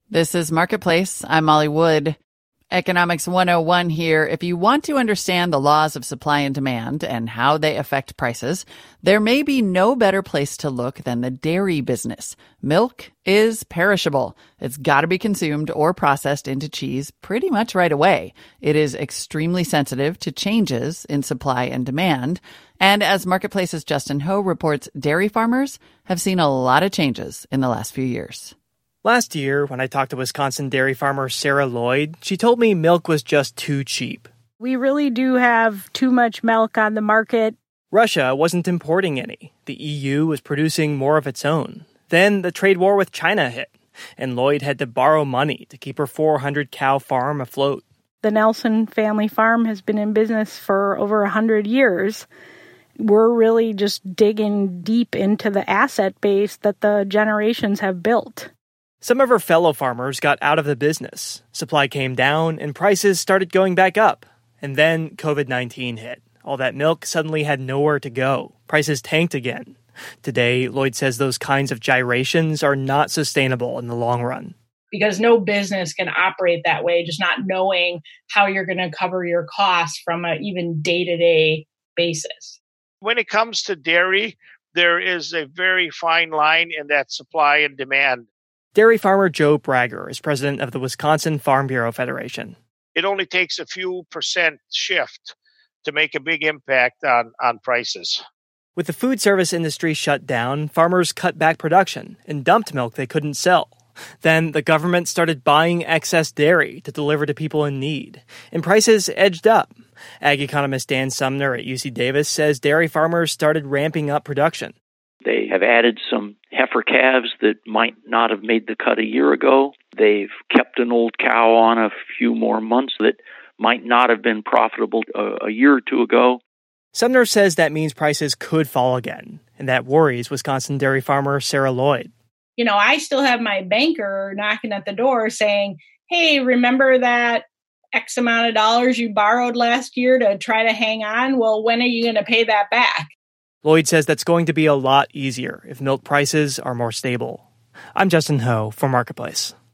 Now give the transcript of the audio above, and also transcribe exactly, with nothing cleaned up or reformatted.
This is Marketplace. I'm Molly Wood. Economics one oh one here. If you want to understand the laws of supply and demand and how they affect prices, there may be no better place to look than the dairy business. Milk is perishable. It's got to be consumed or processed into cheese pretty much right away. It is extremely sensitive to changes in supply and demand. And as Marketplace's Justin Ho reports, dairy farmers have seen a lot of changes in the last few years. Last year, when I talked to Wisconsin dairy farmer Sarah Lloyd, she told me milk was just too cheap. We really do have too much milk on the market. Russia wasn't importing any. The E U was producing more of its own. Then the trade war with China hit, and Lloyd had to borrow money to keep her four hundred cow farm afloat. The Nelson family farm has been in business for over one hundred years. We're really just digging deep into the asset base that the generations have built. Some of her fellow farmers got out of the business. Supply came down and prices started going back up. And then covid nineteen hit. All that milk suddenly had nowhere to go. Prices tanked again. Today, Lloyd says those kinds of gyrations are not sustainable in the long run. Because no business can operate that way, just not knowing how you're going to cover your costs from an even day-to-day basis. When it comes to dairy, there is a very fine line in that supply and demand. Dairy farmer Joe Bragger is president of the Wisconsin Farm Bureau Federation. It only takes a few percent shift to make a big impact on, on prices. With the food service industry shut down, farmers cut back production and dumped milk they couldn't sell. Then the government started buying excess dairy to deliver to people in need, and prices edged up. Ag economist Dan Sumner at U C Davis says dairy farmers started ramping up production. They have added some heifer calves that might not have made the cut a year ago. They've kept an old cow on a few more months that might not have been profitable a, a year or two ago. Sumner says that means prices could fall again, and that worries Wisconsin dairy farmer Sarah Lloyd. You know, I still have my banker knocking at the door saying, hey, remember that X amount of dollars you borrowed last year to try to hang on? Well, when are you going to pay that back? Lloyd says that's going to be a lot easier if milk prices are more stable. I'm Justin Ho for Marketplace.